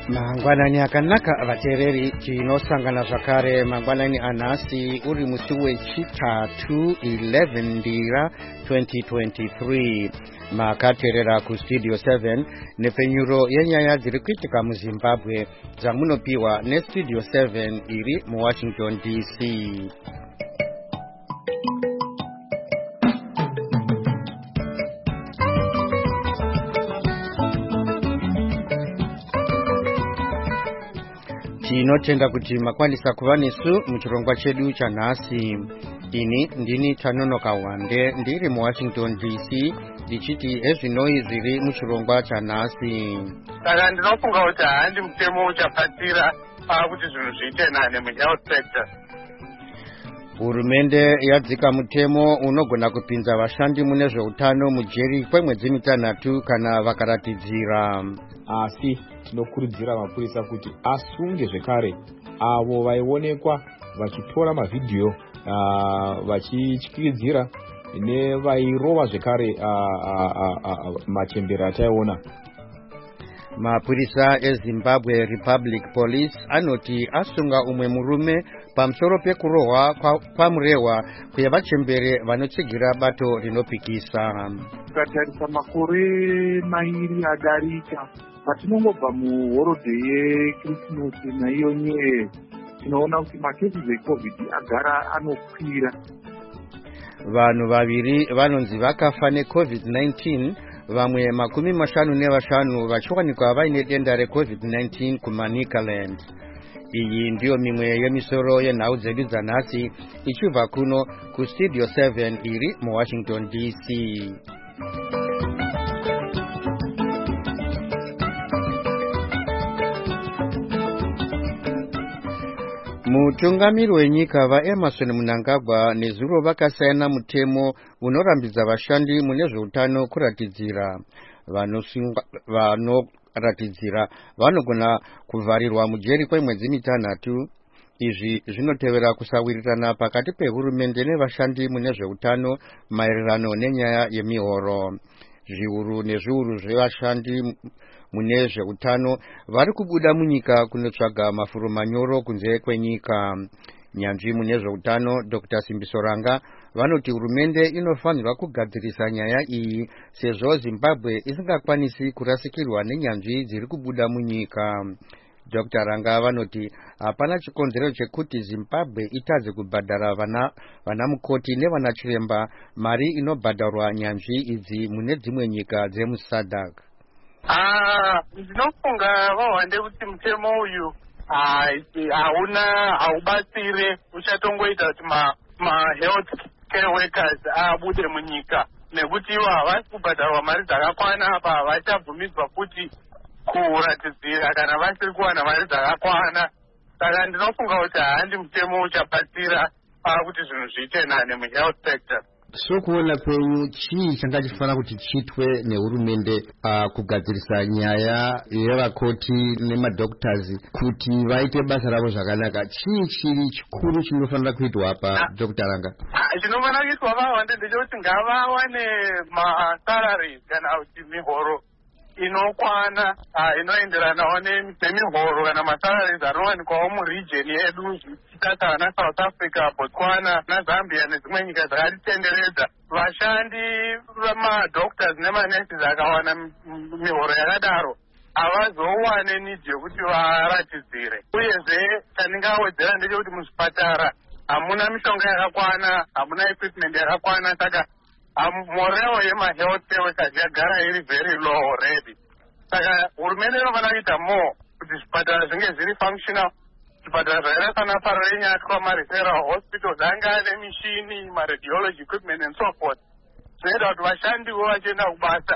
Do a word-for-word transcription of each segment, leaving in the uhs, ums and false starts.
Mangwanani akanaka vatereri tinosangana zvakare mangwanani anhasi uri musi wechitatu eleven ndira twenty twenty-three makateerera kustudio seven nepfenyuro yenyaya dziri kuitika muZimbabwe dzamunopiwa nestudio seven iri muWashington D C. Tinotenda kuti makwanisa kuva nesu muchirongwa chedu chanhasi. Ini ndini Tanonoka Wande ndiri muWashington D C ndichiti ezvinoi zviri muchirongwa chanhasi. Saka ndinofunga kuti handi mutemo uchabatsira kuti zvinhu zviite nane muhealth sector. Hurumende yadzika mutemo unogona kupinza vashandi mune zveutano mujeri kwemwedzi mitanhatu kana vakaratidzira. Asi tinokurudzira mapurisa kuti asunge zvekare avo vaionekwa vachitora mavidhiyo uh, vachityiridzira nevairova zvekare machembera ataiona. Mapurisa eZimbabwe Republic Police anoti asunga umwe murume pamusoro pekurohwa kwamurehwa kwevachembere vanotsigira bato rinopikisa. Tikatarisa makore mairi adarika patinongobva muhorodhe yeKrisimasi naiyo nyeye tinoona kuti makesi eCovid agara anokwira. Vanhu vaviri vanonzi vakafa neCovid nineteen, vamwe makumi mashanu nevashanu vachiwanikwa vaine denda reCovid nineteen kuManicaland. Iyi ndiyo mimwe yemisoro yenhau dzedu dzanhasi ichibva kuno kustudio seven iri muWashington D C. Mutungamiri wenyika vaEmerson Mnangagwa nezuro vakasayana mutemo unorambidza vashandi mune zveutano kuratidzira. Vanoratidzira vanogona kuvharirwa mujeri kwemwedzi mitanhatu. Izvi zvinotevera kusawirirana pakati pehurumende nevashandi mune zveutano maererano nenyaya yemihoro. Zviuru nezviuru zvevashandi mune zveutano vari kubuda munyika kunotsvaga mafuro manyoro kunze kwenyika. Nyanzvi mune zveutano Doctor Simbiso Ranga vanoti hurumende inofanirwa kugadzirisa nyaya iyi sezvo Zimbabwe isingakwanisi kurasikirwa nenyanzvi dziri kubuda munyika. Doctor Ranga vanoti hapana chikonzero chekuti Zimbabwe itadze kubhadhara vana vana mukoti nevana chiremba mari inobhadharwa nyanzvi idzi mune dzimwe nyika dzemuSADC. Ah, ndinofunga vahwande kuti mutemo uyu hauna haubatsire uchatongoita kuti ma, ma health care workers abude munyika nekuti ivo havasi kubhadharwa mari dzakakwana apa havachabvumidzwa kuti kuratidzira kana vasiri kuwana mari dzakakwana. Saka ndinofunga kuti handi mutemo uchabatsira kuti zvinhu zviite nane muhealth sector. So kuona kwenyu chii changachifana kuti chiitwe nehurumende uh, kugadzirisa nyaya yevakoti nemadoctors kuti vaite basa ravo zvakanaka? Chii chiri chikuru chinofanira kuitwa apa Doctor Ranga? Chinofanira kuitwa vahwande ndechekuti ngavawane masalaries kana kuti mihoro inokwana inoenderanawo nemihoro kana masalaries anowanikwawo muregion yedu zvichitata na South Africa, Botswana naZambia nedzimwe nyika dzakatitenderedza. Vashandi vamadoctors nemanurses akawana mihoro yakadaro havazowane nidhi yokuti varatidzire. Uyezve chandingawedzera ndechekuti muzvipatara hamuna mishonga yakakwana, hamuna equipment yakakwana, saka moreo yemahealth workers yagara iri very low already. Saka hurumende inofanira kuita more kuti zvipatara zvinge zviri functional. Zvipatara zvakaita sana Parenya, mareferral hospitals anga ane mishini, maradiology equipment and so forth. Zvinoita kuti vashandiwo vachienda kubasa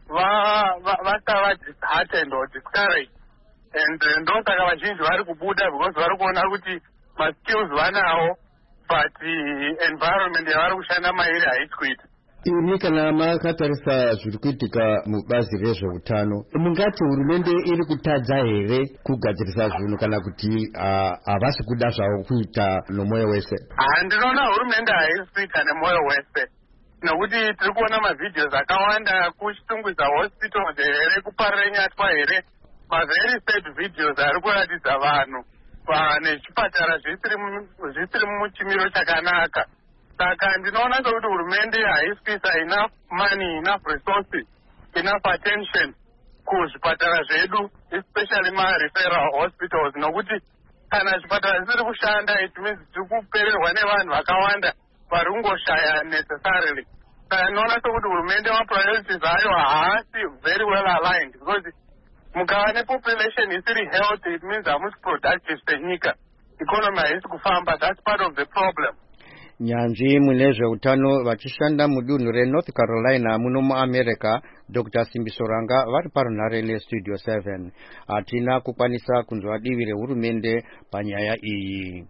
vasava disheartened or discouraged. And ndosaka vazhinji vari kubuda because vari kuona kuti maskills vanawo but environment yavari kushanda mairi haisi kuita. Ini kana makatarisa zviri kuitika mubazi rezveutano, mungati hurumende iri kutadza here kugadzirisa zvinhu kana kuti havasi kuda zvavo kuita nomwoyo wese? Ndinoona hurumende haisi kuita nemwoyo wese. Nokuti tiri kuona mavidhios akawanda kuchitungwiza hospitals here kuparenya twa here maveri sad videos ari kuratidza vanhu nechipatara zvisiri muchimiro chakanaka. Saka ndinoona sekuti hurumende haisisa enough money, enough resources, enough attention kuzvipatara zvedu, especially ma-referral hospitals, nokuti kana zvipatara zvisiri kushanda it means tiri kupererwa nevanhu vakawanda vari kungoshaya necessarily. Saka ndinoona sekuti hurumende ma-priorities ayo haasi very well aligned, because mukava nepopulation isiri healthy it means hamusi productive senyika, economy haisi kufamba. That's part of the problem. Nyanzvi mune zveutano vachishanda mudunhu reNorth Carolina muno muAmerica, Doctor Simbisoranga vari parunhare neStudio seven. Hatina kukwanisa kunzwa divi rehurumende panyaya iyi.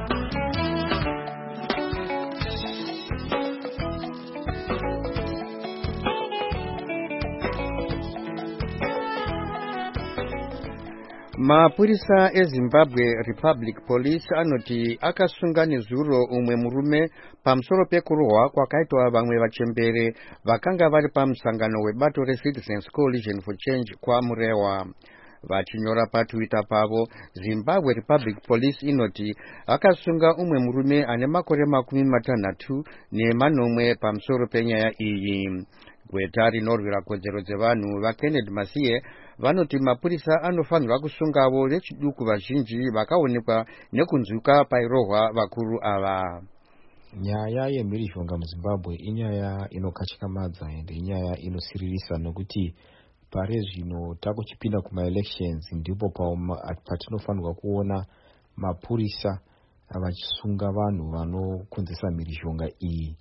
Mapurisa eZimbabwe Republic Police anoti akasunga nezuro umwe murume pamusoro pekurohwa kwakaitwa vamwe vachembere vakanga vari pamusangano webato reCitizens Coalition for Change kwaMurewa. Vachinyora paTwitter pavo, Zimbabwe Republic Police inoti akasunga umwe murume ane makore makumi matanhatu nemanomwe pamusoro penyaya iyi. Gweta rinorwira kodzero dzevanhu vaKennedy Masiye vanoti mapurisa anofanirwa kusungavo vechiduku vazhinji vakaonekwa nekunzwika pairohwa vakuru ava. Nyaya yemhirizhonga muZimbabwe inyaya inokachikamadza ende inyaya inosiririsa, nokuti pare zvino takuchipinda kuma-elections ndipo patinofanirwa kuona mapurisa vachisunga vanhu vanokonzesa mhirizhonga iyi.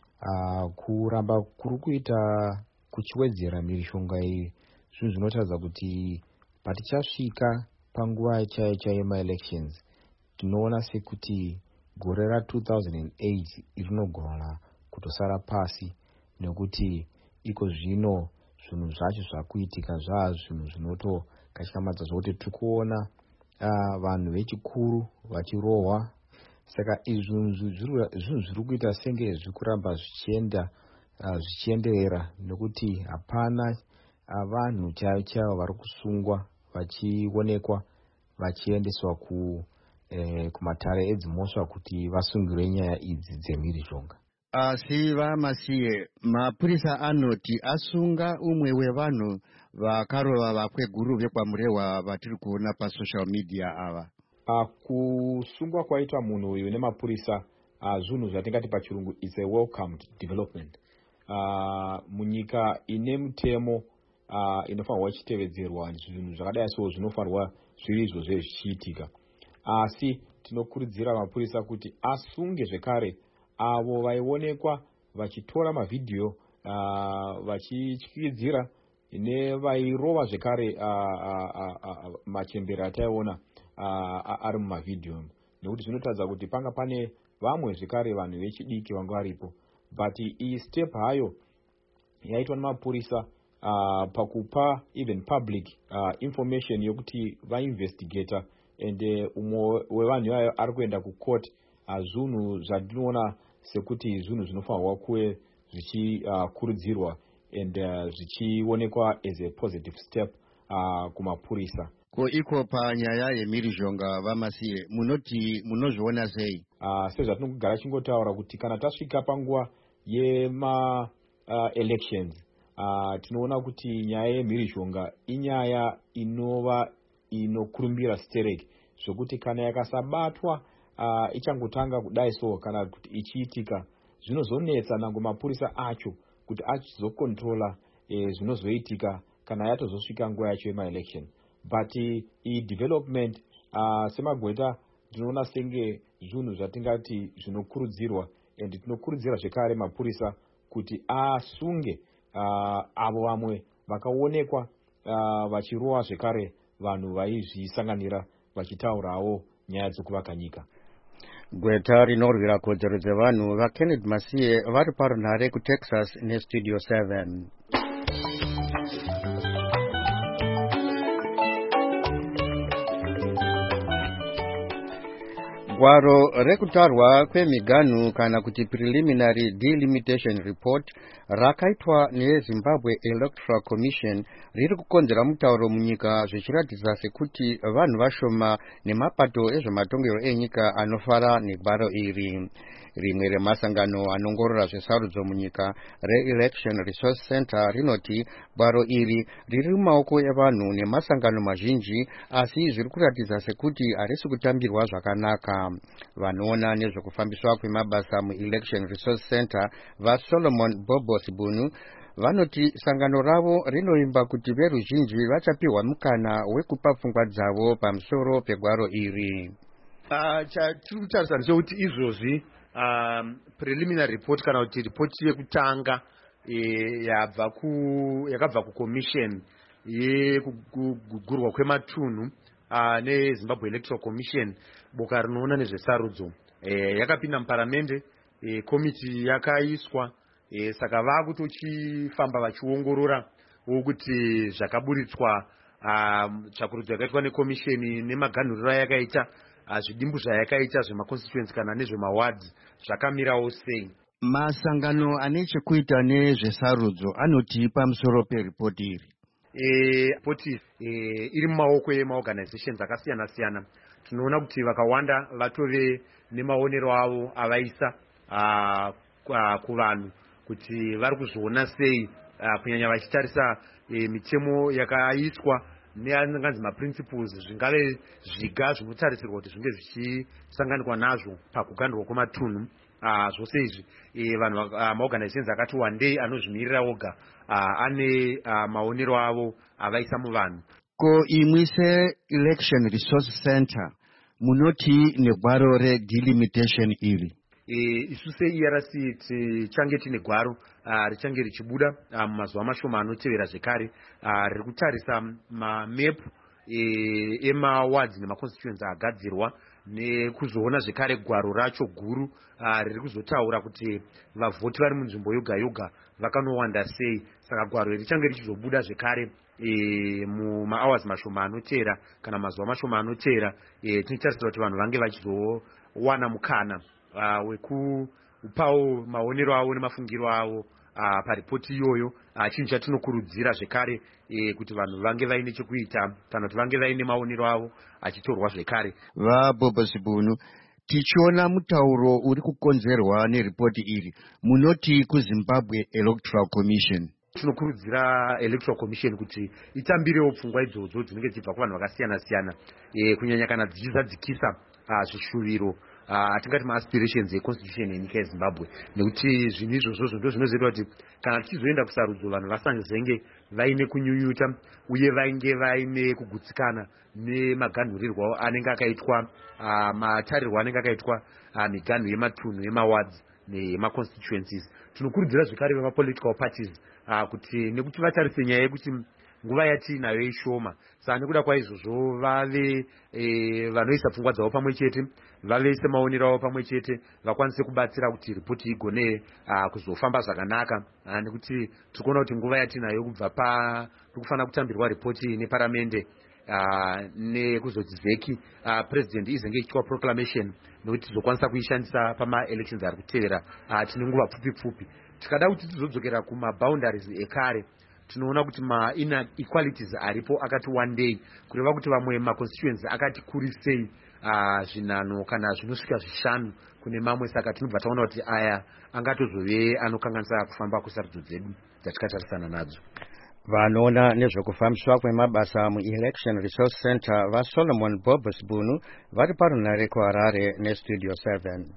Uh, kuramba kuri kuita kuchiwedzera mhirizhonga iyi zvinhu zvinotaridza kuti patichasvika panguva chaiyo chaiyo yema-elections tinoona sekuti gore ra two thousand eight rinogona kutosara pasi, nekuti iko zvino zvinhu zvacho zvakuitika zvaa zvinhu zvinotokachikamadza zvokuti tiri kuona uh, vanhu vechikuru vachirohwa. Saka izvi zvinhu zviri kuita senge zvikuramba zvichienda uh, zvichienderera, nekuti hapana uh, vanhu chaivo chaivo vari kusungwa vachionekwa vachiendeswa ku eh, kumatare edzimhosva kuti vasungirwe nyaya idzi dzemhirizhonga. Asi vaMasiye, mapurisa anoti asunga umwe wevanhu vakarova vakweguru vekwaMurewa vatiri kuona pasocial media ava. Uh, kusungwa kwaitwa munhu uyu nemapurisa uh, zvinhu zvatingati pachirungu is a welcomed development. Uh, munyika ine mutemo uh, inofanirwa ichitevedzerwa zvinhu zvakadai so zvinofanirwa zviri izvo zvezvichiitika. Asi uh, tinokurudzira mapurisa kuti asunge zvekare avo vaionekwa vachitora mavidhiyo uh, vachityiridzira nevairova zvekare uh, uh, uh, uh, machembere ataiona Uh, ari mumavidhiyo, nekuti zvinotaridza kuti panga pane vamwe zvekare vanhu vechidiki vanga varipo. But iyi step hayo yaitwa nemapurisa uh, pakupa even public uh, information yokuti vainvestigata, ende umwe wevanhu ivayo ari kuenda kucourt. uh, zvinhu zvandinoona sekuti zvinhu zvinofanirwa kuve zvichikurudzirwa uh, and uh, zvichionekwa as a positive step uh, kumapurisa. Ko iko panyaya yemhirizhonga vaMasiye, munoti munozviona sei? Uh, sezvatinogara chingotaura kuti kana tasvika panguva yema uh, elections uh, tinoona kuti nyaya yemhirizhonga inyaya inova inokurumbira stereki, zvokuti kana yakasabatwa uh, ichangotanga kudai so kana kuti ichiitika zvinozonetsa nango mapurisa acho kuti achizokontrola eh, zvinozoitika kana yatozosvika nguva yacho yema-election. But i development uh, semagweta tinoona senge zvinhu zvatingati zvinokurudzirwa, and tinokurudzira zvekare mapurisa kuti asunge uh, avo vamwe vakaonekwa uh, vachirohwa zvekare vanhu vaizvisanganira vachitaurawo nyaya dzokuvaka nyika. Gweta rinorwira kodzero dzevanhu vaKennedy Masiye vari parunhare kuTexas neStudio seven. Gwaro rekutarwa kwemiganhu kana kuti preliminary delimitation report rakaitwa neZimbabwe Electoral Commission riri kukonzera mutauro munyika zvichiratidza sekuti vanhu vashoma nemapato ezvematongero enyika anofara negwaro iri. Rimwe remasangano anongorora zvesarudzo munyika re-Election Resource Center rinoti gwaro iri riri mumaoko evanhu nemasangano mazhinji, asi zviri kuratidza sekuti harisi kutambirwa zvakanaka. Vanoona nezvekufambiswa kwemabasa mu-Election Resource Center vaSolomon Bobo Sibunu vanoti sangano ravo rinoimba kuti veruzhinji vachapiwa mukana wekupa pfungwa dzavo pamusoro pegwaro iri. Uh, chatiri kutarisana chekuti izvozvi um, preliminary report kana kuti ripoti yekutanga e, yabva ku yakabva kucommission yekugurwa kwematunhu uh, neZimbabwe Electoral Commission, boka rinoona nezvesarudzo e, yakapinda muparamende, e, komiti yakaiswa, e, saka vakutochifamba vachiongorora kuti zvakaburitswa um, tsvakurudzo yakaitwa nekomisheni nemaganhuriro ayakaita zvidimbu zvayakaita zvemaconstituency kana nezvemawards zvakamirawo sei. Masangano ane chekuita nezvesarudzo anoti pamusoro peripoti iri. E, ripoti e, iri mumaoko emaorganizations akasiyana siyana. Tinoona kuti vakawanda vatove nemaonero avo avaisa kuvanhu kuti vari kuzviona sei, kunyanya vachitarisa e, mitemo yakaiswa neanganzi maprinciples zvingave zviga zvinotarisirwa kuti zvinge zvichisanganikwa nazvo pakugandurwa kwematunhu. Uh, zvose izvi e, vanhu uh, maorganizations akati wandei anozvimirira oga uh, ane uh, maonero avo avaisa muvanhu. Ko imwi se-Election Resource Center munoti negwaro re-delimitation iri? E, isu se-E R C tichange tine gwaro uh, richange richibuda uh, mumazuva mashoma anotevera zvekare, uh, riri kutarisa mamepu e, emawards nemaconstituency agadzirwa nekuzoona zvekare gwaro racho guru uh, riri kuzotaura kuti vavhoti vari munzvimbo yoga yoga vakanowanda sei. Saka gwaro iri richange richizobuda zvekare e, mumahours mashoma anotevera kana mazuva mashoma anotevera. E, tinotarisira kuti vanhu vange vachizowana mukana uh, wekupawo maonero avo nemafungiro avo uh, paripoti iyoyo. Uh, chinhu chatinokurudzira zvekare e, kuti vanhu vange vaine chekuita kana kuti vange vaine maonero avo achitorwa zvekare. VaBobo Sibunu, tichiona mutauro uri kukonzerwa neripoti iri, munoti kuZimbabwe Electoral Commission. Tinokurudzira Electoral Commission kuti itambirewo pfungwa idzodzo dzinenge dzichibva kuvanhu vakasiyana siyana, e, kunyanya kana dzichizadzikisa uh, zvishuviro atingati uh, maaspirations econstitution yenyika yeZimbabwe, nekuti zvinhu izvozvo ndo zvinozoita kuti kana tichizoenda kusarudzo vanhu vasazenge vaine kunyunyuta uye vainge vaine kugutsikana nemaganhurirwo anenge akaitwa, uh, matarirwo anenge akaitwa uh, miganhu yematunhu yemawards nemaconstituencies. Tinokurudzira zvekare vemapolitical parties uh, kuti nekuti vatarise nyaya yekuti nguva yatinayo ishoma, saka nekuda kwaizvozvo vave e, vanoisa pfungwa dzavo pamwe chete, vave semaonero avo pamwe chete, vakwanise kubatsira kuti ripoti igone uh, kuzofamba zvakanaka, uh, nekuti tiri kuona kuti nguva yatinayo kubva pa tikufanira kutambirwa ripoti neparamende uh, nekuzoti vheki uh, president izenge ichitwa proclamation, nekuti tizokwanisa kuishandisa pama-elections ari kutevera uh, tine nguva pfupi pfupi. Tikada kuti tizodzokera kumaboundaries ekare, tinoona kuti ma-inequalities aripo akati wandei, kureva kuti vamwe maconstituency akati kurisei uh, zvinano kana zvinosvika zvishanu kune mamwe. Saka tinobva taona kuti aya angatozove anokanganisa kufamba kwesarudzo dzedu dzatikatarisana nadzo. Vanoona nezvekufambiswa kwemabasa mu-Election Resource Center vaSolomon Bobo Sibunu vari parunare kuHarare neStudio seven.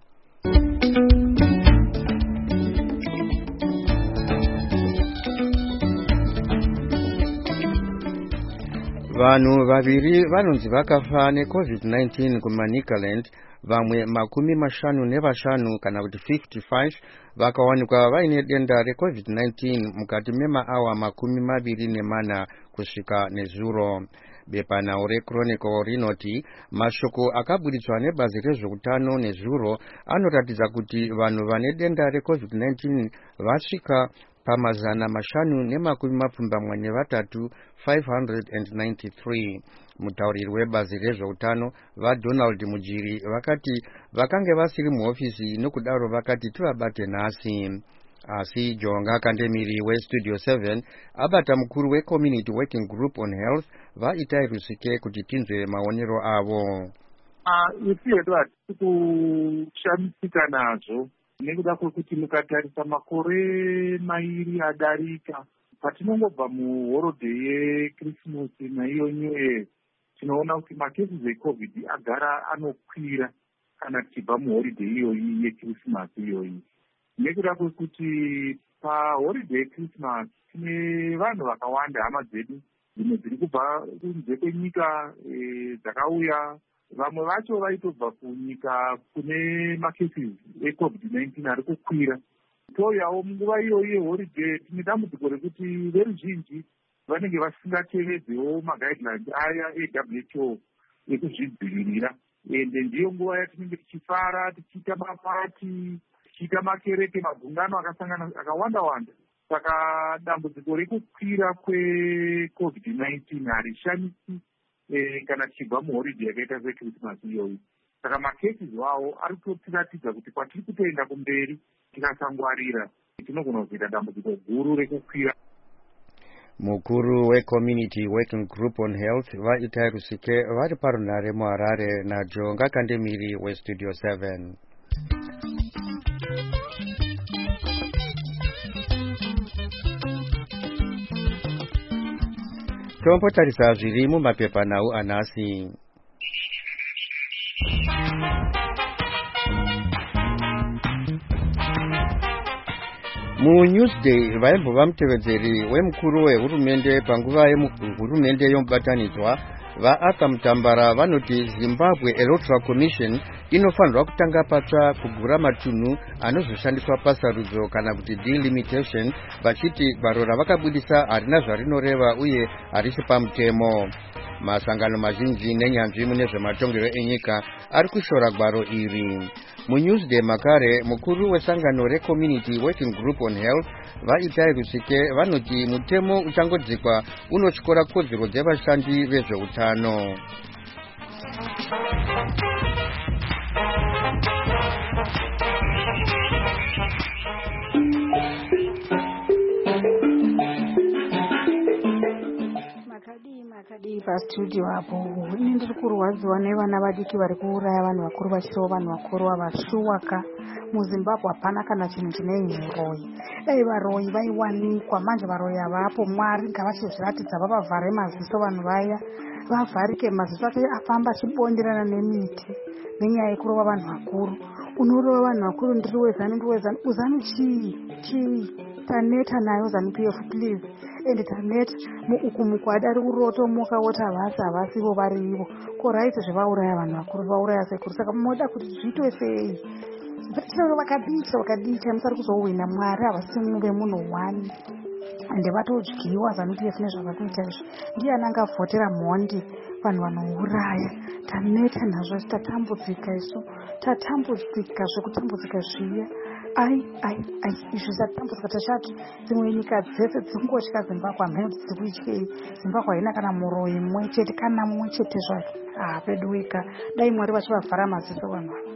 Vanhu vaviri vanonzi vakafa neCovid nineteen kuManicaland, vamwe makumi mashanu nevashanu kana kuti fifty-five vakawanikwa vaine denda reCovid nineteen mukati memaawa makumi maviri nemana kusvika nezuro. Bepanhau reChronicle rinoti mashoko akaburitswa nebazi rezveutano nezuro anoratidza kuti vanhu vane denda reCovid nineteen vasvika pamazana mashanu nemakumi mapfumbamwe nevatatu five hundred ninety-three. Mutauriri webazi rezveutano vaDonald Mujiri vakati vakange vasiri muhofisi, nokudaro vakati tivabate nhasi. asi Jonga Kandemiri we Studio seven abata mkuru we Community Working Group on Health vaita irusike kuti tinzwe maonero avo. Ah, isi yedu hatisi kushamisika nazvo nekuda kwekuti mukatarisa makore mairi adarika patinongobva muhorodheyi yekrisimasi naiyo nyuye tinoona kuti makesis ecovid agara anokwira kana tichibva muhoridheyi iyoyi yekrisimasi iyoyi. Nekuda kwekuti pahoridheyi yekrisimasi tine vanhu vakawanda hama dzedu dzimwe dziri kubva kunze kwenyika dzakauya, vamwe vacho vaitobva kunyika kune makesis ecovid nineteen ari kukwira. Touyawo munguva iyoyi yehoridheyi tine dambudziko rekuti veruzhinji vanenge vasingatevedzewo maguidelines aya eW H O ekuzvidzivirira, ende ndiyo nguva yatinenge tichifara tichiita mapati tichiita makereke magungano akasangana akawanda wanda. Saka dambudziko rekukwira kwecovid nineteen harishamisi eh, kana tichibva muhoridheyi yakaita sekrisimasi iyoyi. Saka makesis wawo ari kutotiratidza kuti kwatiri kutoenda kumberi tikasangwarira tinogona kuzoita dambudziko guru rekukwira. Mukuru we Community Working Group on Health vaita rusike vari parunare muHarare naJonga Kandemiri we Studio seven. Tombotarisa zviri mumapepa nawo anasi. Mu Newsday vaimbova mutevedzeri wemukuru wehurumende panguva yehurumende yomubatanidzwa vaArthur Mutambara vanoti Zimbabwe Electoral Commission inofanirwa kutanga patsva kugura matunhu anozoshandiswa pasarudzo kana kuti delimitation, vachiti gwaro ravakabudisa harina zvarinoreva uye harisi pamutemo. Masangano mazhinji nenyanzvi mune zvematongero enyika ari kushora gwaro iri. MuNewsday makare mukuru wesangano reCommunity Working Group on Health vaitai rusike vanoti mutemo uchangodzikwa unotyora kodzero dzevashandi vezveutano. Makadi pastudio hapo ini ndiri kurwadziwa nevana vadiki vari kuuraya vanhu vakuru vachiriwo vanhu vakuru vavashuwaka. MuZimbabwe hapana kana chinhu chinei uroyi. Dai varoyi vaiwanikwa, manje varoyi havapo. Mwari ngavachizviratidza vavavhare maziso vanhu vaya, vavharike maziso ake afamba achibonderana nemiti nenyaya yekurova vanhu vakuru. Unorova vanhu vakuru ndiri wezani ndiri wezani uzani chii chii taneta nayo zanu P F please. Ende taneta uku mukwadi ari kurotomoka woti havasi havasivo varivo koraiti zvevauraya vanhu vakuru vauraya sekuru. Saka moda kuti zviitwe sei? Vakadicha vakadicha musari kuzowina. Mwari havasi muve munhu wani ende vatodyiwa zanu P F nezvava kuita izvo. Ndiani angavhotera mhondi vanhu vanouraya? Taneta nazvo tatambudzika isu tatambudzika zvekutambudzika zviya. Ai ai ai izvo zvatambudzika tashati dzimwe nyika dzese dzingotya Zimbabwe hamene dziri kuityei. Zimbabwe haina kana muroyi mumwe chete kana mumwe chete zvake. Ah, pedu wika dai Mwari vachivavhara maziso vanhu ava.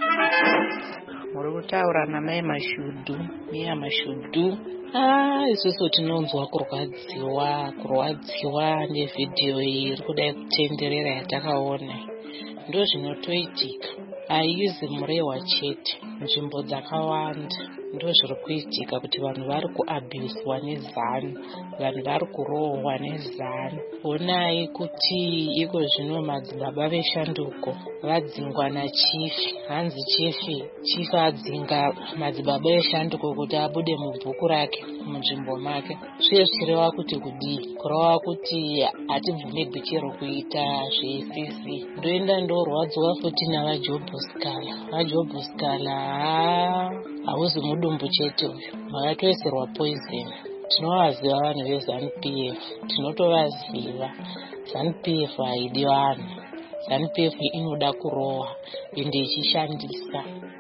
Muri kutaura namai Mashudu, miya Mashudu. Ah, isusu tinonzwa kurwadziwa kurwadziwa nevhidhiyo iyi iri kudai kutenderera yatakaona. Ndo zvinotoitika. Haizi murehwa chete, nzvimbo dzakawanda ndo zviri kuitika kuti vanhu vari kuabhuswa nezano, vanhu vari kurohwa nezano. Onai kuti iko zvino madzibaba veshanduko vadzingwa nachifi. Hanzi chifi chifi adzinga madzibaba eshanduko kuti abude mubhuku rake munzvimbo make. Zviye zvichireva kuti kudii? Kureva kuti hatibvumirwi chero kuita zveisisi. Ndoenda ndorwadziwa futi navaJobhuskala. VaJobhuskala hauzi mudumbu chete uyu, makatoiserwa poison. Tinovaziva vanhu veZanu P F, tinotovaziva. Zanu P F haidi vanhu. Zanu P F inoda kurowa ende ichishandisa.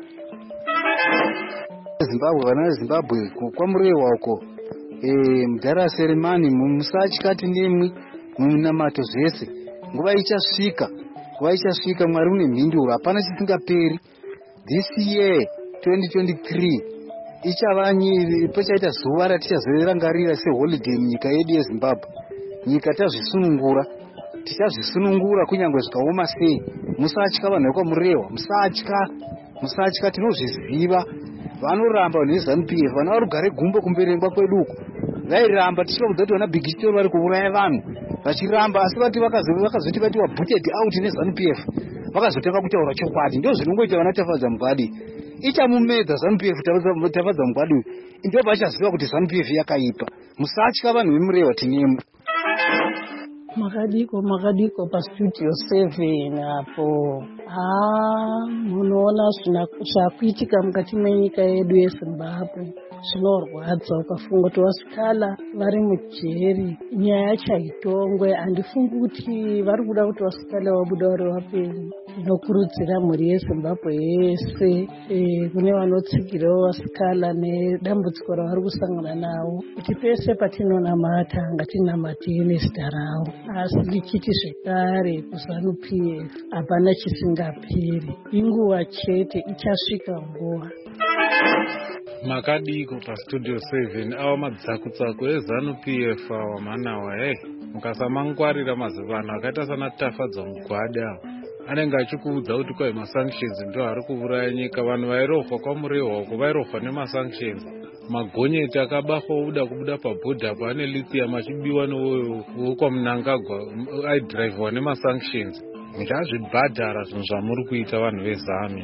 Zimbabwe, vana veZimbabwe kwamurehwa uko mudhara Selemani musatyati nemwi munamato zvese. Nguva ichasvika, nguva ichasvika. Mwari une mhinduro, hapana chisingaperi. This year twenty twenty-three ichava pachaita zuva ratichazorangarira seholiday munyika yedu yeZimbabwe. Nyika tazvisunungura, tichazvisunungura kunyange zvikaoma sei. Musatya vanhu vekwamurehwa, musatya, musatya, tinozviziva. Vanoramba vanhu veZANU P F, vana vari kugare gumbo kumberengwa kweduko. Vairamba tichikaudza kuti vana Big Story vari kuuraya vanhu, vachiramba, asi vati vakazoti vati wabhuted out neZANU P F, vakazotanga kutaura chokwadi. Ndio zvinongoita vana Tafadza Mugwadi. Ichamumedza ZANU P F Tafadza Mugwadi, ndio vachaziva kuti ZANU P F yakaipa. Musatya vanhu vemurehwa, tinemi. Makadiko makadiko pastudio seven hapo. Ah, munoona zvakuitika mukati menyika yedu yeZimbabwe. Zvinorwadza ukafunga kuti vasikala vari mujeri, nyaya chaitongwe. Handifungi kuti vari kuda kuti vasikala vabuda vari vapenyu. Ndinokurudzira mhuri yeZimbabwe yese, e, kune vanotsigirawo vasikala nedambudziko ravari kusangana nawo, kuti pese patinonamata ngatinamate nezita rawo. Asi ndichiti zvekare kuZANU P F hapana chisingaperi, inguva chete, ichasvika nguva. Makadiko pastudio seven awa madzakutsaku eZANU P F awa manawa hey mukasamangwarira mazivano akaita sana Tafadza Mugwadi awa anenge achikuudza kuti kwai masanctions ndio ari kuuraya nyika. Vanhu vairohwa kwamurehwa uko vairohwa nemasanctions. Magonyeti akabafa uda kubuda pabhodha apo ane lithium achibiwa newokwaMnangagwa aidhiraivhwa nemasanctions. Muchazvibhadhara zvinhu zvamuri kuita vanhu veZANU.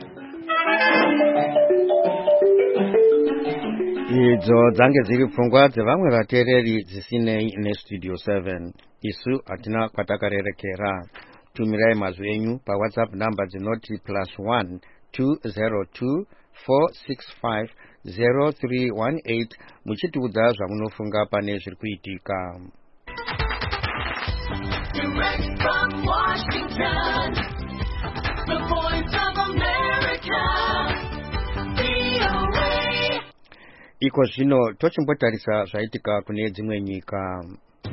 Idzo dzange dziri pfungwa dzevamwe vateereri dzisinei nestudio seven. Isu hatina kwatakarerekera. Tumirai mazwi enyu paWhatsApp namba dzinoti plus one two zero two four six five zero three one eight muchitiudza zvamunofunga pane zviri kuitika. Direct from Washington, the voice of America, V O A. Iko zvino tochimbotarisa zvaitika kune dzimwe nyika.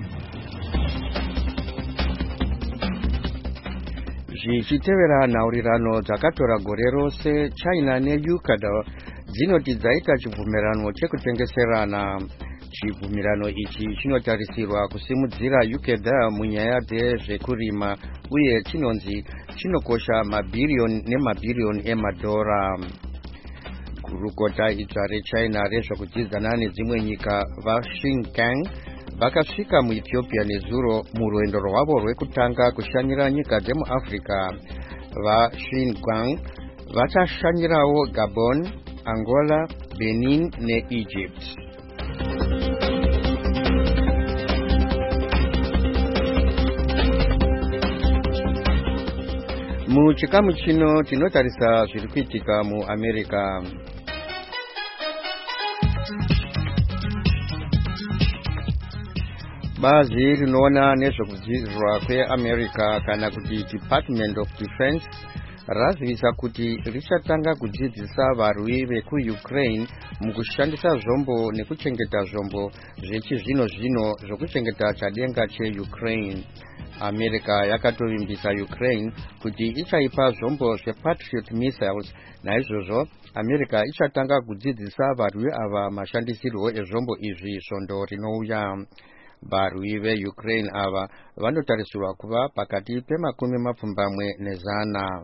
Zvichitevera nhaurirano dzakatora gore rose, China neEcuador dzinoti dzaita chibvumirano chekutengeserana. Chibvumirano ichi chinotarisirwa kusimudzira Ecuador munyaya dzezvekurima uye chinonzi chinokosha mabhiriyoni nemabhiriyoni emadhora. Gurukota idzva reChina rezvekudzidzana nedzimwe nyika vaXinjiang vakasvika muEthiopia nezuro murwendo rwavo rwekutanga kushanyira nyika dzemuAfrica. VaXinjiang vachashanyirawo Gabon, Angola, Benin neEgypt. Muchikamu chino tinotarisa zviri kuitika muAmerica. Bazi rinoona nezvekudzidzirwa kweAmerica kana kuti Department of Defense razivisa kuti richatanga kudzidzisa varwi vekuUkraine mukushandisa zvombo nekuchengeta zvombo zvechizvino zvino zvokuchengeta chadenga cheUkraine. America yakatovimbisa Ukraine kuti ichaipa zvombo zvePatriot missiles. Naizvozvo America ichatanga kudzidzisa varwi ava mashandisirwo ezvombo izvi svondo rinouya. Varwi veUkraine ava vanotarisirwa kuva pakati pemakumi mapfumbamwe nezana.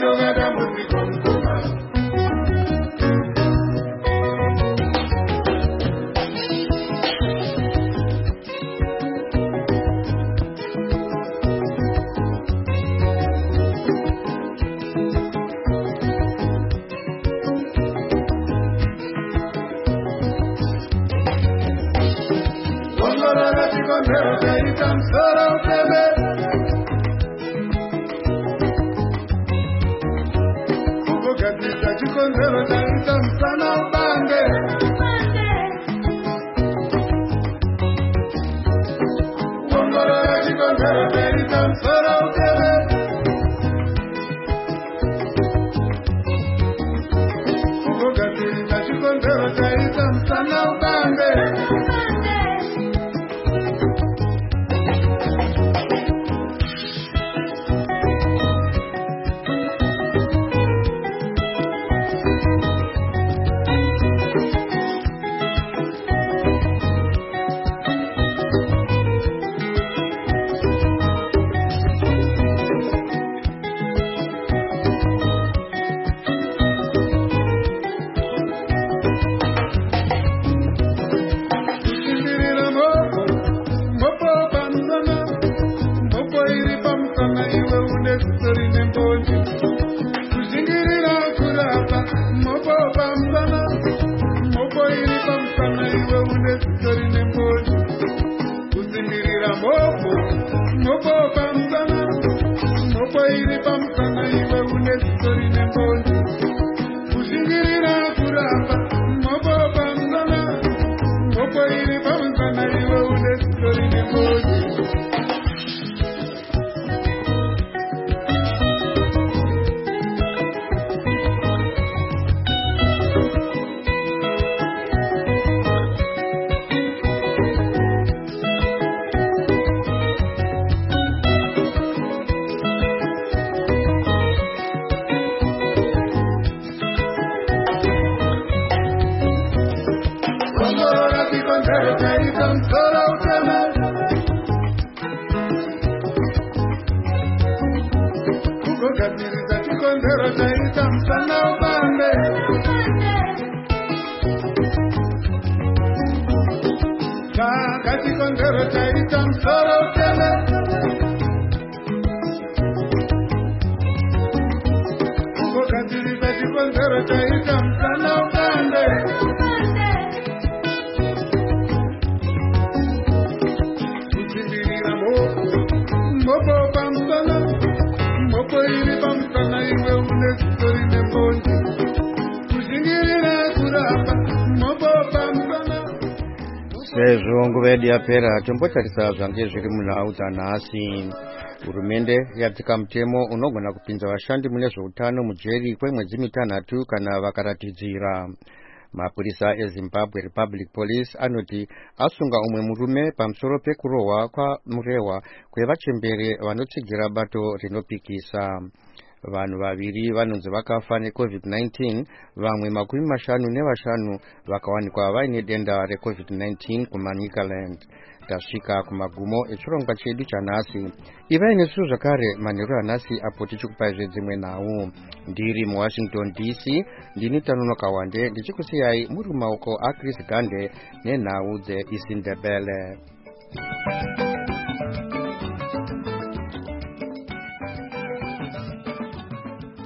Sezvo nguva yedu yapera tombotarisa zvange zviri munhau dzanhasi. Hurumende yatsika mutemo unogona kupinza vashandi mune zveutano mujeri kwemwedzi mitanhatu kana vakaratidzira. Mapurisa eZimbabwe Republic Police anoti asunga umwe murume pamusoro pekurohwa kwamurehwa kwevachembere vanotsigira bato rinopikisa. Vanhu vaviri vanonzi vakafa necovid nineteen, vamwe makumi mashanu nevashanu vakawanikwa vaine denda recovid nineteen kuManicaland. Tasvika kumagumo echirongwa chedu chanhasi. Ivai nesu zvakare manheru anhasi apo tichikupai zvedzimwe nhau. Ndiri muWashington D C ndini Tanonoka Wande ndichikusiyai muri mumaoko aChris Gande nenhau dzeIsindebele.